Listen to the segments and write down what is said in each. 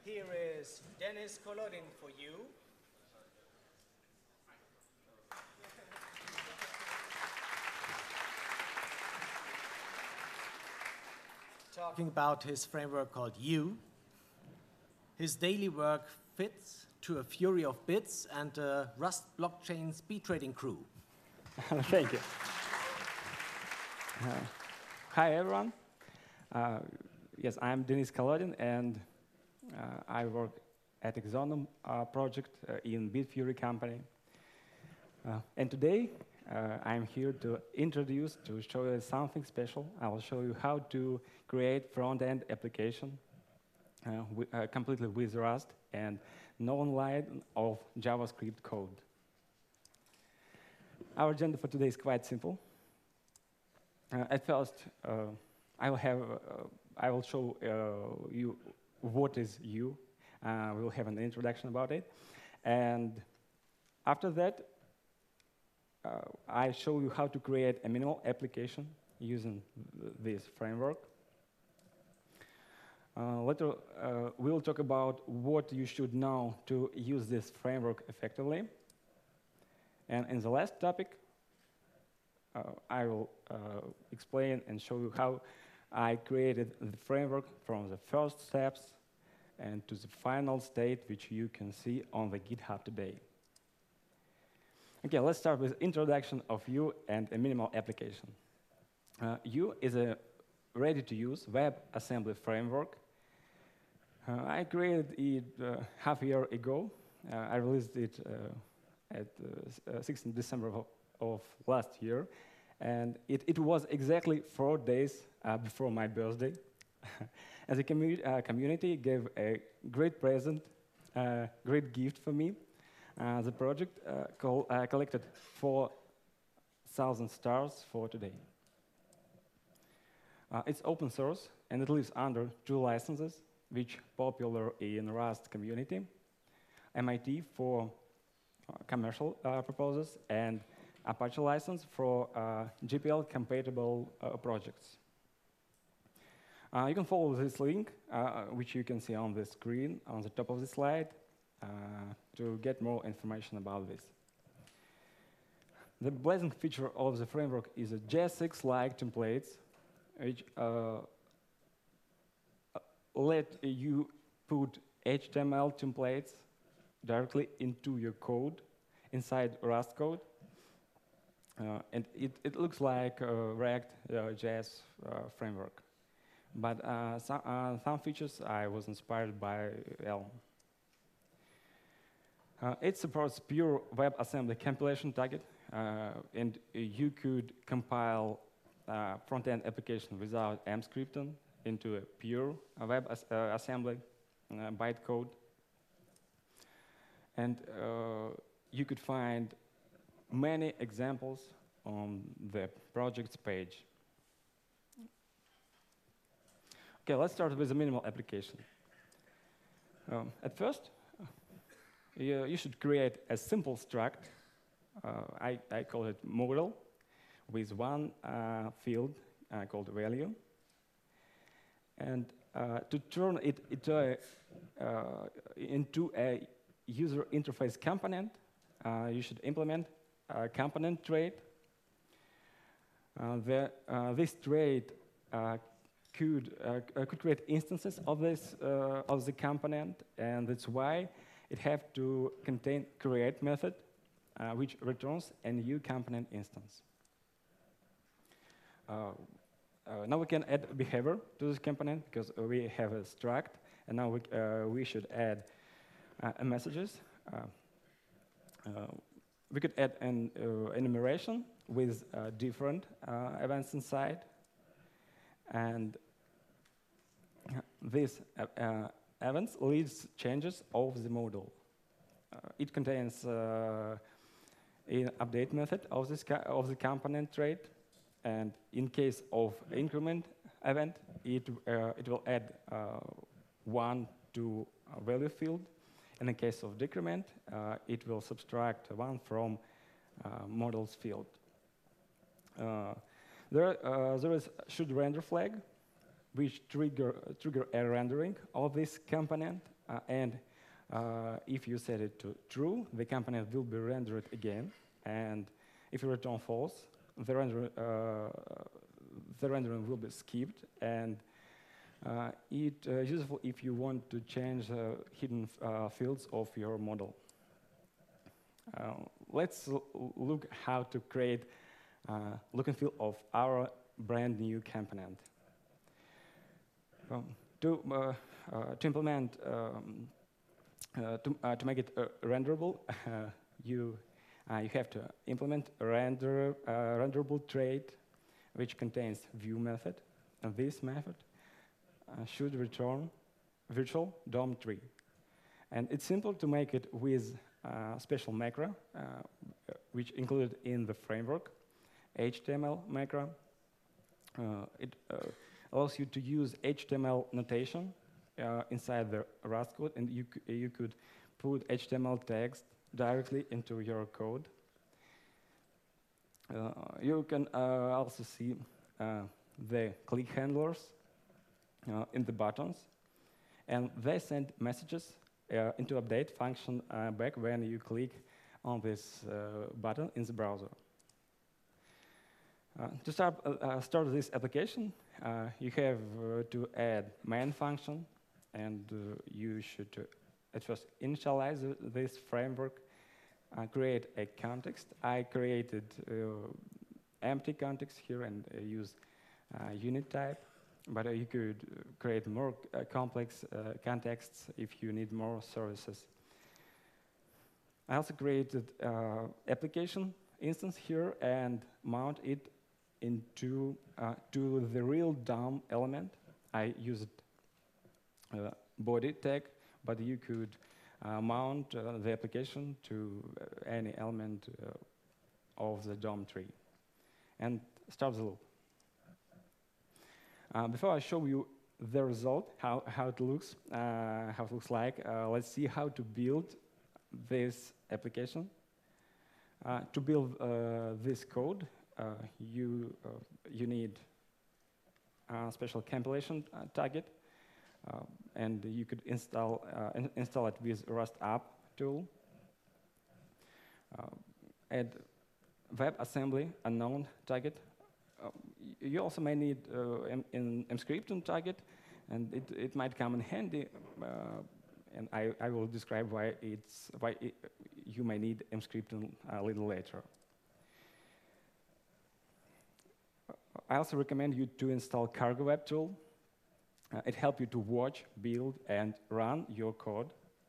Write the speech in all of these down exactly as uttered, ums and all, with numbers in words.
here is Dennis Kolodin for you. Talking about his framework called U. His daily work fits to a fury of bits and a Rust blockchain speed trading crew. Thank you. Uh, hi, everyone. Uh, yes, I'm Denis Kolodin, and uh, I work at Exonum uh, project uh, in Bitfury company. Uh, and today, uh, I'm here to introduce, to show you something special. I will show you how to create front-end application uh, uh, completely with Rust and no line of JavaScript code. Our agenda for today is quite simple. Uh, at first, uh, I will have, uh, I will show uh, you what is U. Uh, we will have an introduction about it, and after that, uh, I show you how to create a minimal application using th this framework. Uh, later, uh, we'll talk about what you should know to use this framework effectively. And in the last topic, uh, I will uh, explain and show you how I created the framework from the first steps and to the final state, which you can see on the GitHub today. Okay, let's start with introduction of U and a minimal application. Uh, U is a ready-to-use WebAssembly framework. Uh, I created it uh, half a year ago. Uh, I released it uh, at uh, sixteenth December of, of last year, and it, it was exactly four days uh, before my birthday. And the commu uh, community gave a great present, uh, great gift for me. Uh, the project uh, call, uh, collected four thousand stars for today. Uh, it's open source, and it lives under two licenses, which popular in Rust community, M I T for uh, commercial uh, purposes, and Apache license for uh, G P L-compatible uh, projects. Uh, you can follow this link, uh, which you can see on the screen on the top of the slide, uh, to get more information about this. The blazing feature of the framework is a J S X-like templates, which uh, let you put H T M L templates directly into your code, inside Rust code. Uh, and it, it looks like a React uh, J S uh, framework. But uh, some, uh, some features I was inspired by Elm. Uh, it supports pure WebAssembly compilation target, uh, and you could compile uh, front-end application without M scripting into a pure uh, WebAssembly uh, bytecode. And uh, you could find many examples on the project's page. Okay, let's start with a minimal application. Um, at first, you, you should create a simple struct. Uh, I, I call it model, with one uh, field uh, called value. And uh, to turn it into a, uh, into a user interface component, uh, you should implement a component trait. Uh, the, uh, this trait uh, could, uh, could create instances of this uh, of the component, and that's why it have to contain create method, uh, which returns a new component instance. Uh, uh, now we can add behavior to this component because we have a struct, and now we, uh, we should add uh, a messages. Uh, uh, we could add an uh, enumeration with uh, different uh, events inside, and this uh, uh, events leads changes of the model. Uh, it contains uh, an update method of this of the component trait, and in case of increment event, it uh, it will add uh, one to a value field. And in case of decrement, uh, it will subtract one from uh, models field. Uh, there, uh, there is should render flag, which trigger trigger a rendering of this component uh, and uh, if you set it to true, the component will be rendered again, and if you return false, the, render, uh, the rendering will be skipped, and uh, it uh, is useful if you want to change uh, hidden uh, fields of your model. Uh, let's look how to create uh, look and feel of our brand new component. Um, to, uh, uh, to implement, um, uh, to, uh, to make it uh, renderable, uh, you, uh, you have to implement a render, uh, renderable trait which contains view method, and this method uh, should return virtual D O M tree. And it's simple to make it with uh, special macro, uh, which included in the framework, H T M L macro. Uh, it uh, allows you to use H T M L notation uh, inside the Rust code, and you, you could put H T M L text directly into your code. Uh, you can uh, also see uh, the click handlers uh, in the buttons, and they send messages uh, into update function uh, back when you click on this uh, button in the browser. Uh, to start, uh, uh, start this application, uh, you have uh, to add main function, and uh, you should uh, at first initialize uh, this framework, uh, create a context. I created uh, empty context here and uh, use uh, unit type, but uh, you could uh, create more uh, complex uh, contexts if you need more services. I also created uh, application instance here and mount it into uh, to the real D O M element. I used uh, body tag, but you could uh, mount uh, the application to uh, any element uh, of the D O M tree and start the loop. Uh, before I show you the result, how, how it looks, uh, how it looks like, uh, let's see how to build this application. Uh, to build uh, this code, uh, you, uh, you need a special compilation uh, target, uh, and you could install, uh, in install it with Rust app tool. Uh, add WebAssembly unknown target. Uh, you also may need uh, an Emscripten target, and it, it might come in handy. Uh, and I, I will describe why it's why it, you may need Emscripten a little later. I also recommend you to install Cargo Web tool. Uh, it helps you to watch, build, and run your code.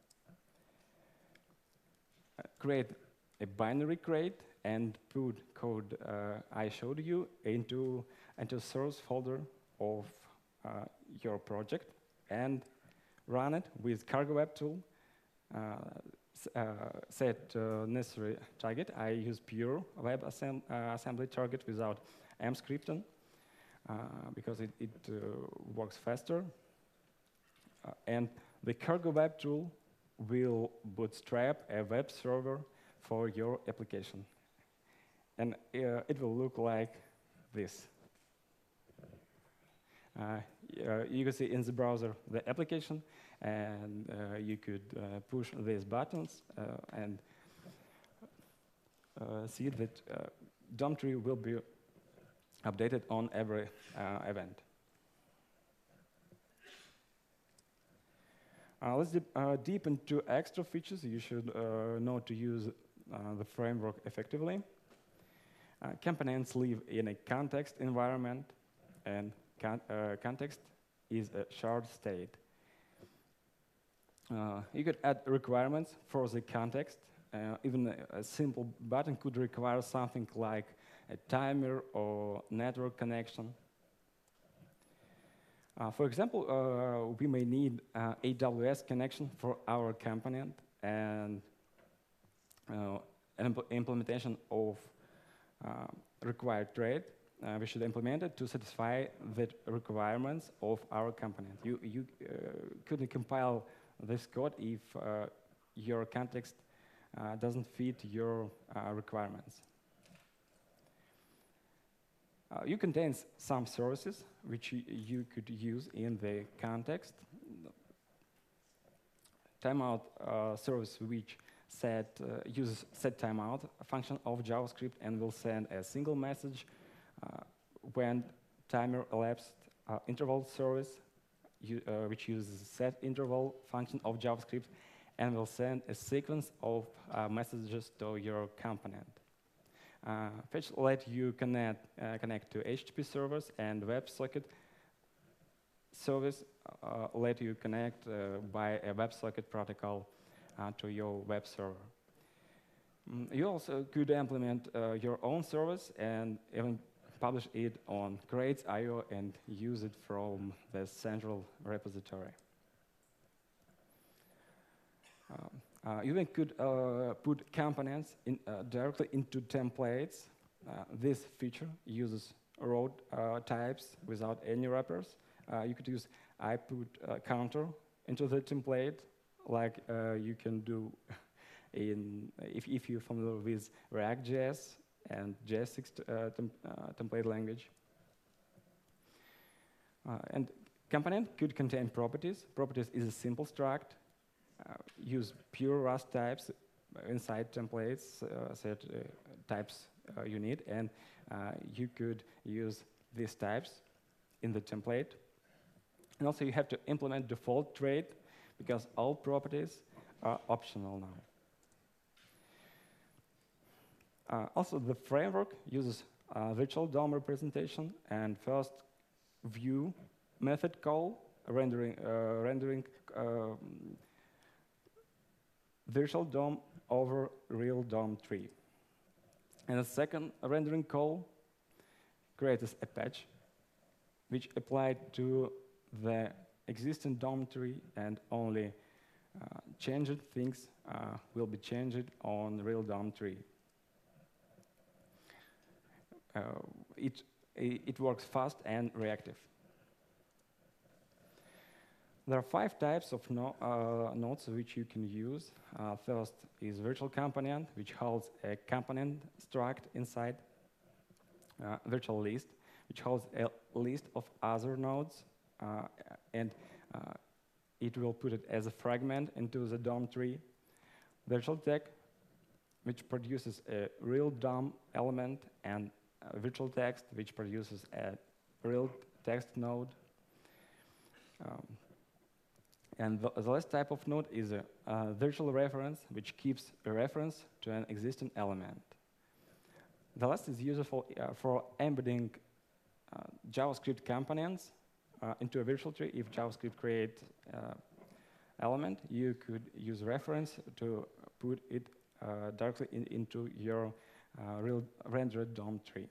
Uh, create a binary crate and put code uh, I showed you into into source folder of uh, your project and run it with Cargo Web tool. Uh, uh, set uh, necessary target. I use pure web assemb uh, assembly target without Emscripten uh, because it, it uh, works faster. Uh, and the Cargo Web tool will bootstrap a web server for your application. And uh, it will look like this. Uh, uh, you can see in the browser the application, and uh, you could uh, push these buttons uh, and uh, see that uh, D O M tree will be updated on every uh, event. Uh, let's dip, uh, deep into extra features. You should uh, know to use uh, the framework effectively. Uh, components live in a context environment, and con uh, context is a shared state. Uh, you could add requirements for the context. Uh, even a, a simple button could require something like a timer or network connection. Uh, for example, uh, we may need uh, A W S connection for our component and uh, an impl implementation of uh, required trait. Uh, we should implement it to satisfy the requirements of our component. You, you uh, couldn't compile this code if uh, your context uh, doesn't fit your uh, requirements. Uh, you contain some services which you, you could use in the context. timeout uh, service which set, uh, uses set timeout function of JavaScript and will send a single message uh, when timer elapsed. Uh, interval service you, uh, which uses set interval function of JavaScript and will send a sequence of uh, messages to your component. Uh, Fetch let you connect, uh, connect to H T T P servers, and WebSocket service uh, let you connect uh, by a WebSocket protocol uh, to your web server. Mm, you also could implement uh, your own service and even publish it on Crates dot i o and use it from the central repository. Um, uh, you even could uh, put components in, uh, directly into templates. Uh, this feature uses raw uh, types without any wrappers. Uh, you could use I put uh, counter into the template, like uh, you can do in if, if you're familiar with React J S and J S six uh, tem uh, template language. Uh, and component could contain properties. Properties is a simple struct. Uh, use pure Rust types inside templates, uh, set uh, types uh, you need, and uh, you could use these types in the template. And also you have to implement default trait because all properties are optional now. Uh, also, the framework uses uh, virtual D O M representation and first view method call, rendering, uh, rendering uh, virtual D O M over real D O M tree. And the second rendering call creates a patch which applied to the existing D O M tree, and only uh, changed things uh, will be changed on real D O M tree. Uh, it, it works fast and reactive. There are five types of no, uh, nodes which you can use. Uh, first is virtual component, which holds a component struct inside. Uh, virtual list, which holds a list of other nodes, uh, and uh, it will put it as a fragment into the D O M tree. Virtual tag, which produces a real D O M element, and uh, virtual text, which produces a real text node. Um, and the, the last type of node is a, a virtual reference, which keeps a reference to an existing element. The last is useful uh, for embedding uh, JavaScript components uh, into a virtual tree. If JavaScript create uh, element, you could use reference to put it uh, directly in, into your uh, real rendered D O M tree.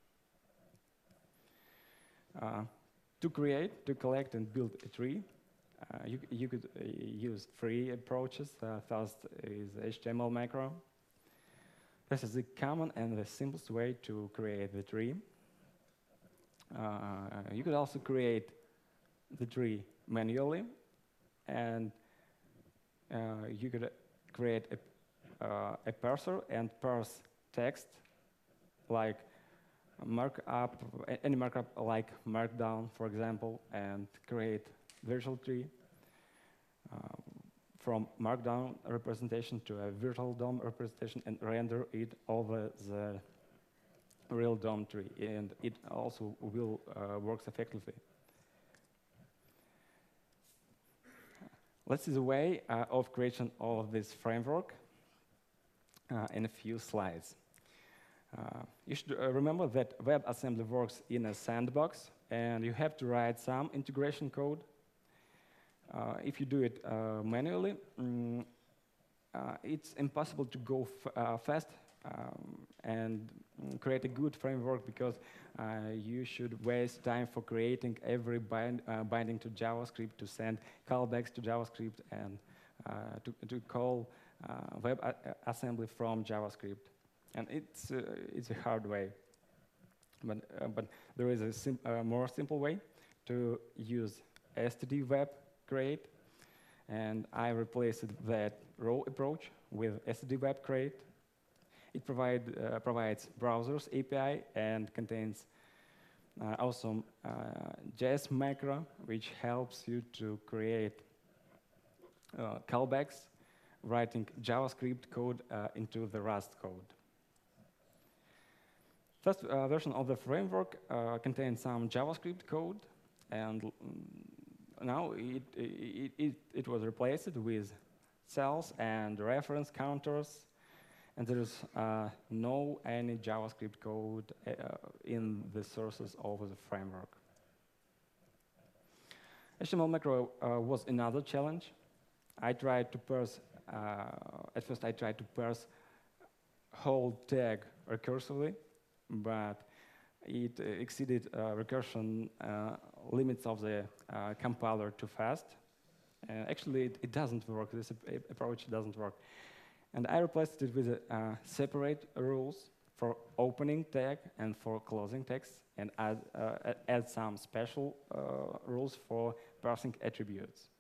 Uh, to create, to collect, and build a tree, uh, you, you could uh, use three approaches. Uh, first is H T M L macro. This is the common and the simplest way to create the tree. Uh, you could also create the tree manually, and uh, you could create a, uh, a parser and parse text like markup, any markup like Markdown, for example, and create virtual tree um, from Markdown representation to a virtual D O M representation and render it over the real D O M tree, and it also will uh, work effectively. Let's see the way uh, of creation of this framework uh, in a few slides. Uh, you should uh, remember that WebAssembly works in a sandbox, and you have to write some integration code. Uh, if you do it uh, manually, mm, uh, it's impossible to go f uh, fast um, and mm, create a good framework, because uh, you should waste time for creating every bind uh, binding to JavaScript, to send callbacks to JavaScript, and uh, to, to call uh, WebAssembly from JavaScript. And it's, uh, it's a hard way. But, uh, but there is a sim uh, more simple way to use S T D web create, and I replaced that raw approach with S T D web create. It provide, uh, provides browsers A P I and contains uh, also uh, J S macro, which helps you to create uh, callbacks, writing JavaScript code uh, into the Rust code. First uh, version of the framework uh, contains some JavaScript code, and mm, now it, it, it, it was replaced with cells and reference counters, and there is uh, no any JavaScript code uh, in the sources of the framework. H T M L macro uh, was another challenge. I tried to parse, uh, at first I tried to parse whole tag recursively, but it uh, exceeded uh, recursion uh, limits of the uh, compiler too fast. Uh, actually, it, it doesn't work. This ap approach doesn't work. And I replaced it with uh, separate rules for opening tag and for closing tags, and add, uh, add some special uh, rules for parsing attributes.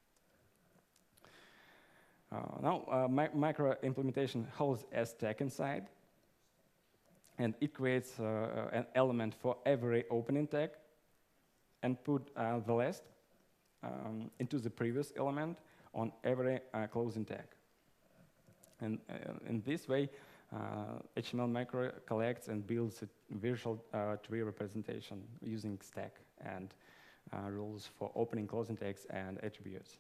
Uh, now, uh, mi micro implementation holds a stack inside, and it creates uh, an element for every opening tag, and put uh, the last um, into the previous element on every uh, closing tag. And uh, in this way, uh, H T M L macro collects and builds a virtual uh, tree representation using stack and uh, rules for opening, closing tags, and attributes.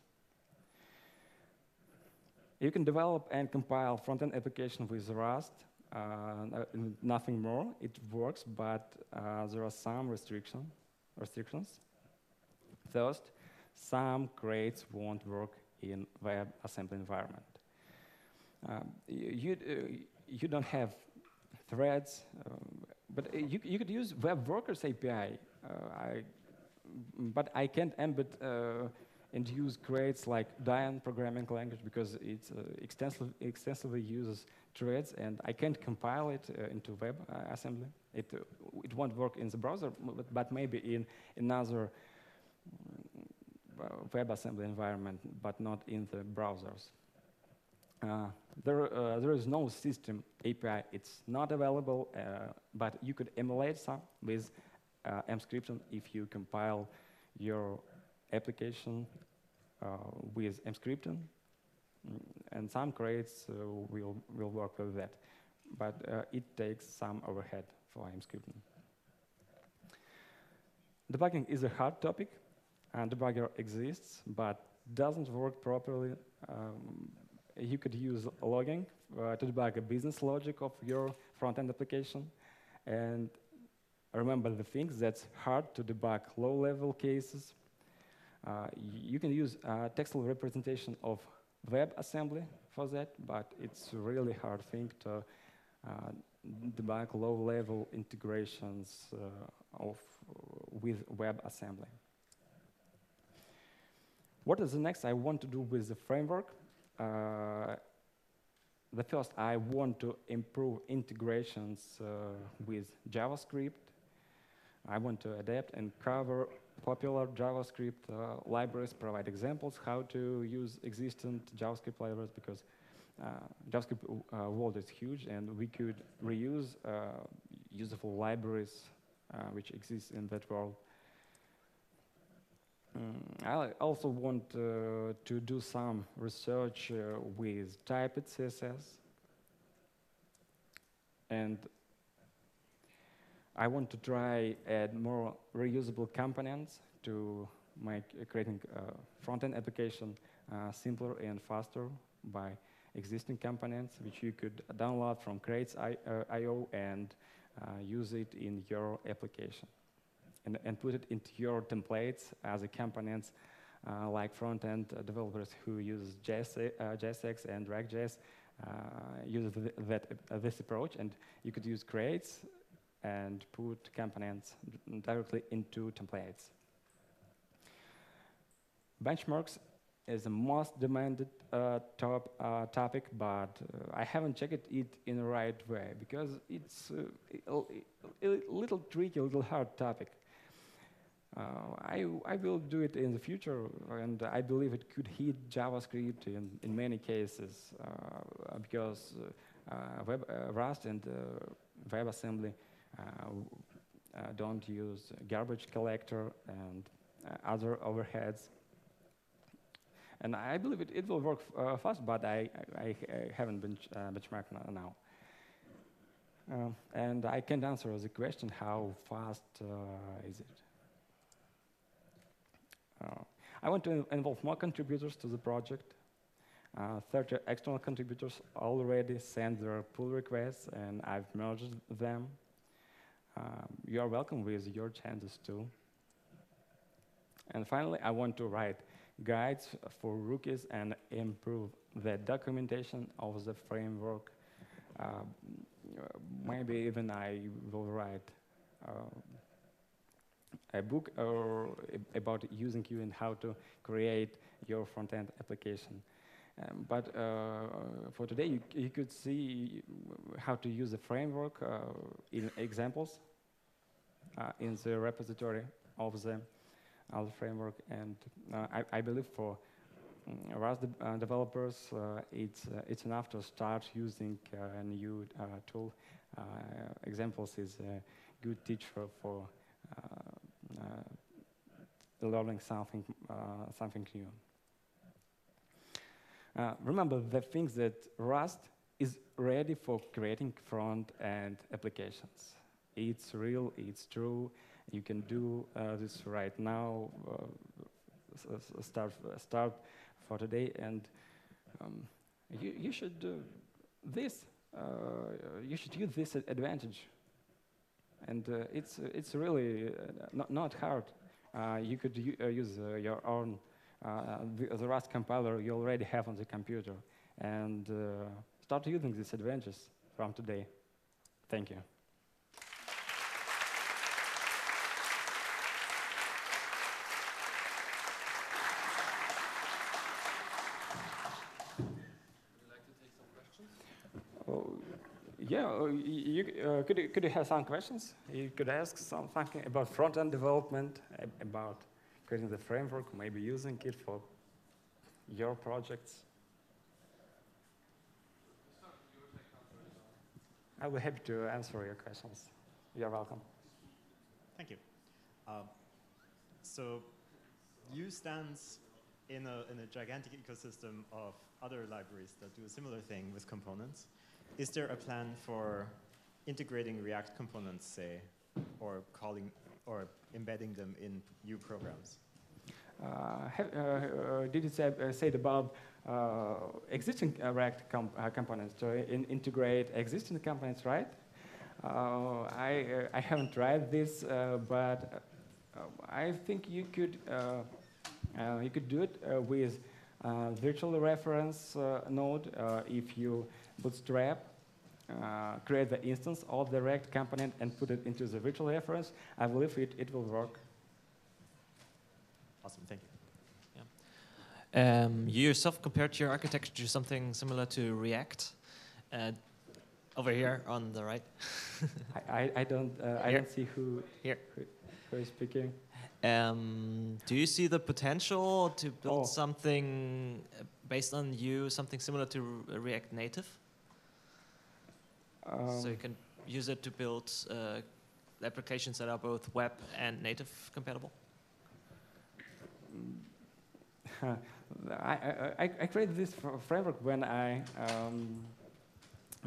You can develop and compile front-end application with Rust. Uh, nothing more. It works, but uh, there are some restriction, restrictions. First, some crates won't work in WebAssembly environment. Um, you, uh, you don't have threads, um, but uh, you, you could use Web Workers A P I. Uh, I, but I can't embed uh, and use crates like Dian programming language because it uh, extensive, extensively uses threads, and I can't compile it uh, into WebAssembly. It, uh, it won't work in the browser, but, but maybe in another uh, WebAssembly environment, but not in the browsers. Uh, there, uh, there is no system A P I. It's not available, uh, but you could emulate some with uh, Emscripten if you compile your application uh, with Emscripten, and some crates uh, will, will work with that. But uh, it takes some overhead for Emscripten. Debugging is a hard topic, and debugger exists, but doesn't work properly. Um, You could use logging uh, to debug a business logic of your front-end application. And remember the things that's hard to debug low-level cases. Uh, you can use uh, textual representation of WebAssembly for that, but it's a really hard thing to uh, debug low-level integrations uh, of, uh, with WebAssembly. What is the next I want to do with the framework? Uh, the first, I want to improve integrations uh, with JavaScript. I want to adapt and cover popular JavaScript uh, libraries, provide examples how to use existing JavaScript libraries, because uh, JavaScript uh, world is huge, and we could reuse uh, useful libraries uh, which exist in that world. Mm, I also want uh, to do some research uh, with typed C S S, and I want to try add more reusable components to make uh, creating uh, front-end application uh, simpler and faster by existing components, which you could download from crates dot i o and uh, use it in your application. And, and put it into your templates as a components, uh, like front-end uh, developers who use J S, uh, J S X and React.js uh, use th that, uh, this approach, and you could use crates and put components directly into templates. Benchmarks is the most demanded uh, top, uh, topic, but uh, I haven't checked it in the right way because it's uh, a, a little tricky, a little hard topic. Uh, I, I will do it in the future, and I believe it could hit JavaScript in, in many cases uh, because uh, web, uh, Rust and uh, WebAssembly uh, uh, don't use garbage collector and uh, other overheads. And I believe it, it will work uh, fast, but I, I, I haven't bench, uh, benchmarked now. Um, and I can't answer the question, how fast uh, is it? Uh, I want to in involve more contributors to the project. Uh, thirty external contributors already sent their pull requests, and I've merged them. Um, you are welcome with your changes too. And finally, I want to write guides for rookies and improve the documentation of the framework. Uh, maybe even I will write uh, a book or about using Q and how to create your front-end application. Um, but uh, for today, you, you could see how to use the framework uh, in examples uh, in the repository of the, of the framework. And uh, I, I believe for um, Rust de uh, developers, uh, it's, uh, it's enough to start using uh, a new uh, tool. Uh, examples is a good teacher for uh, uh, learning something, uh, something new. Uh, remember the things that Rust is ready for creating front-end applications. It's real, it's true. You can do uh, this right now. Uh, start, start for today, and um, you, you should do this. Uh, you should use this advantage. And uh, it's it's really uh, not not hard. Uh, you could uh, use uh, your own. Uh, the, the Rust compiler you already have on the computer, and uh, start using these advantages from today. Thank you. Would you like to take some questions? Oh, yeah, uh, you, uh, could, you, could you have some questions? You could ask some, something about front-end development, about creating the framework, maybe using it for your projects. I'll be happy to answer your questions. You're welcome. Thank you. Um, so U stands in a, in a gigantic ecosystem of other libraries that do a similar thing with components. Is there a plan for integrating React components, say, or calling or embedding them in U programs? Uh, have, uh, uh, did you say, uh, say about uh, existing uh, React com uh, components to in integrate existing components, right? Uh, I uh, I haven't tried this, uh, but uh, I think you could uh, uh, you could do it uh, with uh, virtual reference uh, node uh, if you bootstrap. Uh, create the instance of the React component and put it into the virtual reference. I believe it, it will work. Awesome, thank you. Yeah. Um, you yourself compared your architecture to something similar to React. Uh, over here on the right. I, I, I don't uh, I don't see who here who, who is speaking. Um, do you see the potential to build Oh. something based on you, something similar to React Native? Um, So you can use it to build uh, applications that are both web and native compatible? I, I, I created this fr framework when I um, uh,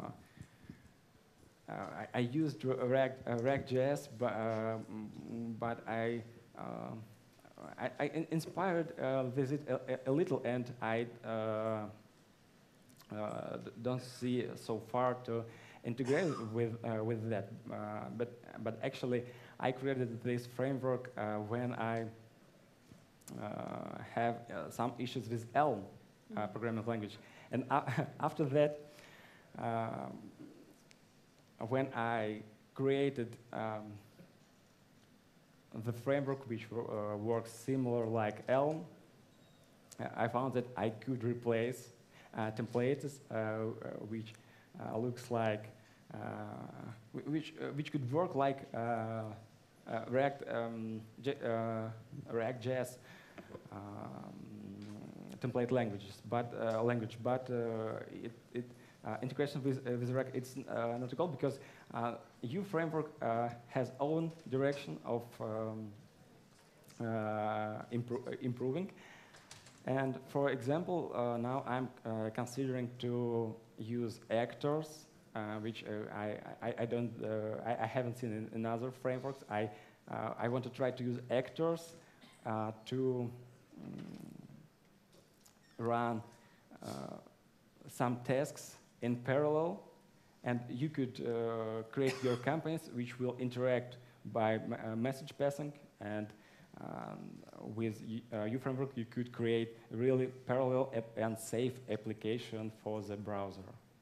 uh, I, I used React, uh, React.js, but, uh, but I, uh, I, I in inspired uh, visit a, a little, and I uh, uh, don't see so far to integrate with uh, with that. Uh, but but actually, I created this framework uh, when I uh, have uh, some issues with Elm uh, programming language, and uh, after that. Um, when I created um, the framework which uh, works similar like Elm, uh, I found that I could replace uh, templates uh, which uh, looks like, uh, which, uh, which could work like uh, uh, React, um, J uh, React.js um, template languages, but uh, language, but uh, it, it Uh, integration with, uh, with React, it's uh, not a goal because uh, U framework uh, has own direction of um, uh, impro improving, And for example, uh, now I'm uh, considering to use actors, uh, which uh, I, I, I don't, uh, I, I haven't seen in, in other frameworks. I, uh, I want to try to use actors uh, to um, run uh, some tasks in parallel, and you could uh, create your campaigns which will interact by uh, message passing, and um, with uh, U-Framework you could create a really parallel and safe application for the browser.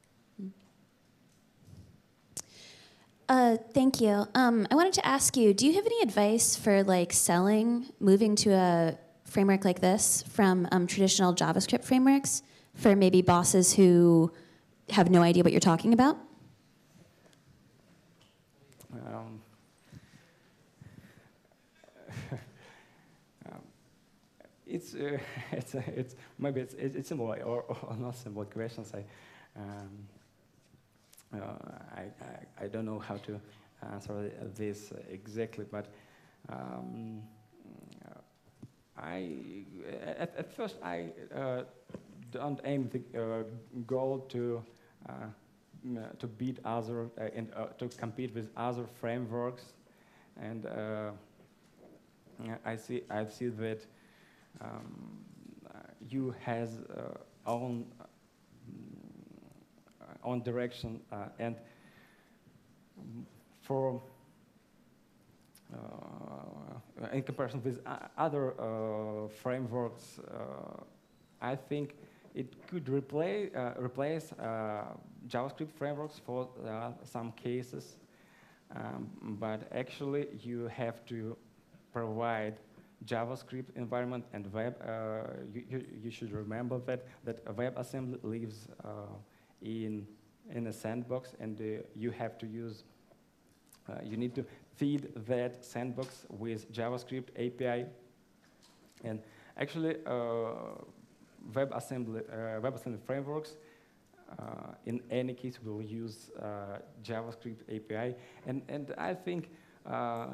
Uh, thank you. Um, I wanted to ask you, do you have any advice for like selling, moving to a framework like this from um, traditional JavaScript frameworks for maybe bosses who have no idea what you're talking about? Um, um, it's, uh, it's, uh, it's maybe it's, it's simple or, or not simple questions. I, um, uh, I, I, I don't know how to answer this exactly, but um, I, at, at first I uh, don't aim the uh, goal to uh, to beat other uh, and uh, to compete with other frameworks, and uh, I see I see that um, you has uh, own uh, own direction, uh, and for uh, in comparison with uh, other uh, frameworks, uh, I think it could replace uh, replace uh, JavaScript frameworks for uh, some cases, um, but actually you have to provide JavaScript environment and web. Uh, you, you, you should remember that that WebAssembly lives uh, in in a sandbox, and uh, you have to use. Uh, you need to feed that sandbox with JavaScript A P I, and actually. Uh, WebAssembly, uh, WebAssembly frameworks, uh, in any case, will use uh, JavaScript A P I, and and I think uh,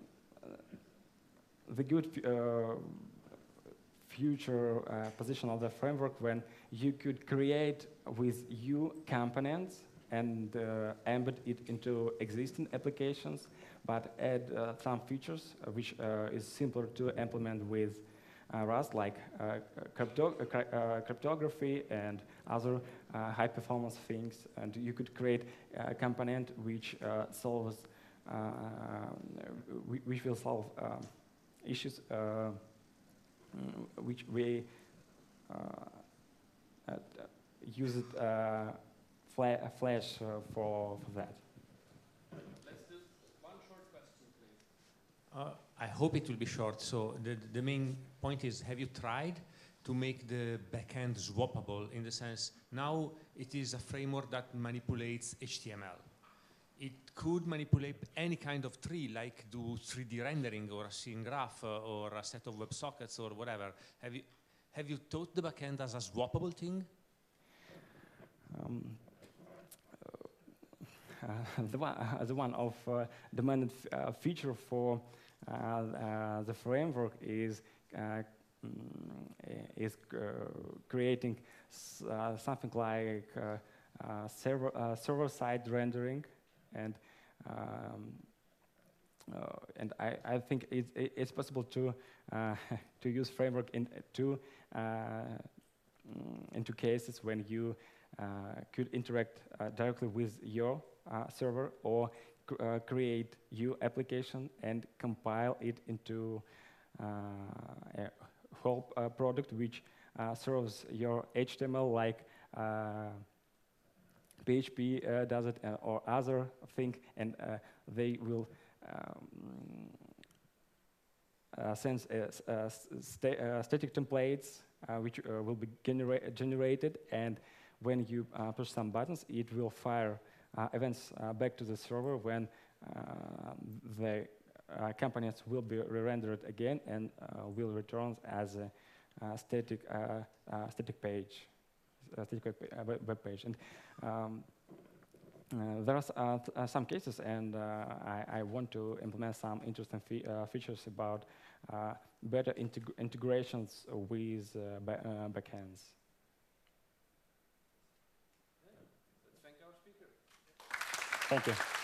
the good uh, future uh, position of the framework when you could create with you components and uh, embed it into existing applications, but add uh, some features uh, which uh, is simpler to implement with. Uh, Rust, like uh, crypto uh, cry uh, cryptography and other uh, high-performance things, and you could create a component which uh, solves, uh, which will solve uh, issues uh, which we uh, uh, use it uh, fla Flash uh, for for that. Let's do one short question, please. Uh, I hope it will be short. So the, the main point is, have you tried to make the backend swappable, in the sense, now it is a framework that manipulates H T M L. It could manipulate any kind of tree, like do three D rendering or a scene graph uh, or a set of WebSockets or whatever. Have you, have you thought the backend as a swappable thing? Um, uh, the, one, uh, the one of uh, demanded f uh, feature for Uh, uh, the framework is uh, mm, is uh, creating s uh, something like uh, uh, server uh, server-side rendering, and um, uh, and I, I think it, it, it's possible to uh, to use framework in two uh, in two cases when you uh, could interact uh, directly with your uh, server, or Uh, create your application and compile it into uh, a whole uh, product which uh, serves your H T M L, like uh, P H P uh, does it, uh, or other thing, and uh, they will um, uh, send uh, uh, sta uh, static templates uh, which uh, will be genera generated, and when you uh, push some buttons, it will fire Uh, events uh, back to the server when uh, the uh, components will be re-rendered again and uh, will return as a uh, static uh, uh, static page, uh, static web, uh, web page. And um, uh, there are uh, th uh, some cases, and uh, I, I want to implement some interesting fe uh, features about uh, better integ integrations with uh, ba uh, backends. Let's thank our speaker. Thank you.